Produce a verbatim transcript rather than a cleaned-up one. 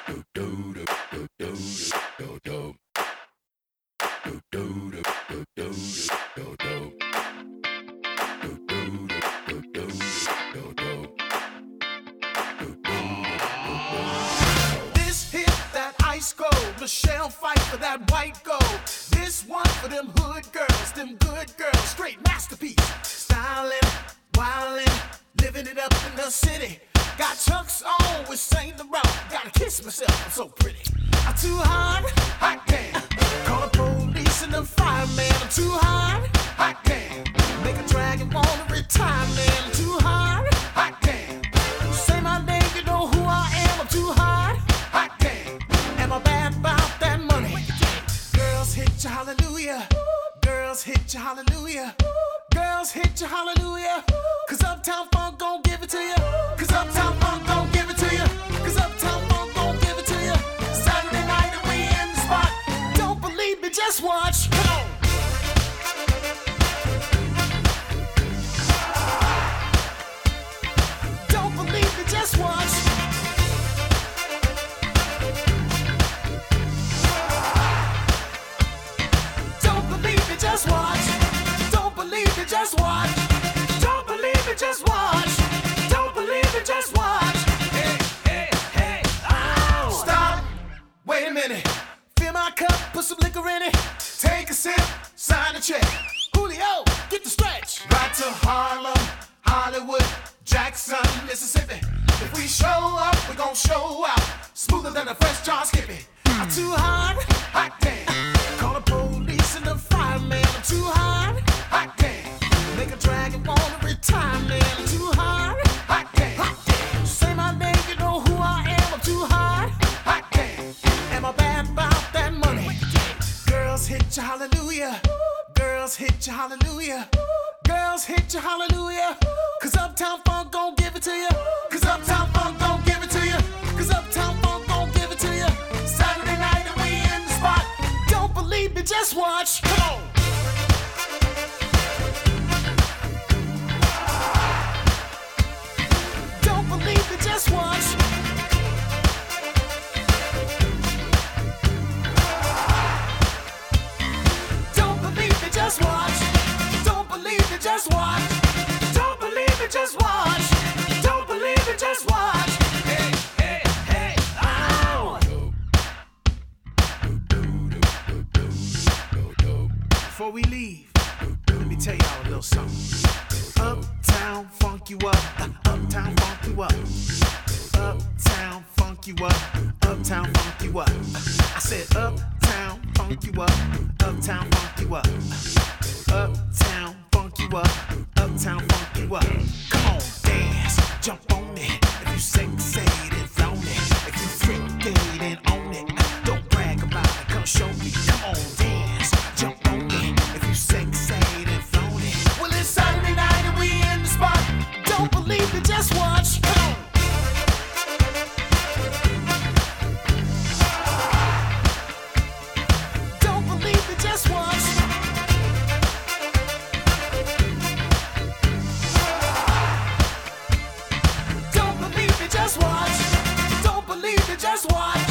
This hit that ice cold, Michelle fight for that white gold. This one for them hood girls, them good girls, straight masterpiece. Styling, wildin', living it up in the city. Got Chucks on with Saint Laurent. Gotta kiss myself, I'm so pretty. I'm too hot, hot damn. Call the police and the fireman. I'm too hot, hot damn. Make a dragon wanna retire, man. I'm too hot, hot damn. Say my name, you know who I am. I'm too hot, hot damn. Am I bad about that money? Girls hit you hallelujah. Girls hit you hallelujah. Girls hit you hallelujah. Cause Uptown Funk gon' give it to you. Cause Uptown Funk gon' give it to you. Cause Uptown Funk gon' give it to you. Saturday night and we in the spot. Don't believe me, just watch. Come on. Don't believe me, just watch. Don't believe me, just watch. Don't believe me, just watch. Don't believe me, just watch. Don't believe me, just watch. Hey, hey, hey, ow. Stop. Wait a minute. Fill my cup, put some liquor in it. Take a sip, sign a check. Julio, get the stretch. Right to Harlem, Hollywood, Jackson, Mississippi. If we show up, we gon' show out. Smoother than a fresh John Skippy. I'm too hot, hot damn. Call the police and the fireman. I'm too hot, hot damn. Make a dragon wanna retire, man. I'm too hot, hot damn. Hot damn. Say my name, you know who I am. I'm too hot, hot damn. Am I bad about that money? Girls hit you hallelujah. Girls hit you hallelujah. Girls hit you hallelujah. Cause Uptown Funk gon' give it to you. Cause Uptown Funk gon' give it to you. Cause Uptown Funk gon' give it to you. Saturday night and we in the spot. Don't believe me, just watch. Come on. Don't believe me, just watch. Don't believe me, just watch. Don't believe me, just watch. Don't believe me, just watch. Don't believe me, just watch. Hey, hey, hey, ow. Before we leave, let me tell y'all a little something. Uptown funk you up, uh, uptown funk you up. Uptown funk you up, uptown funk you up. I said uptown funk you up, uptown funk you up. Uptown funk you up, uptown funk you up. Come on, dance, jump on it. If you sexy, then flown it. If you freaky, then own it. Don't brag about it, come show me. Come on, dance, jump on it. If you sexy, then flown it. Well, it's Saturday night and we in the spot. Don't believe me, just watch. Come on. Don't believe me, just watch. Don't believe me, just watch. Don't believe me, just watch.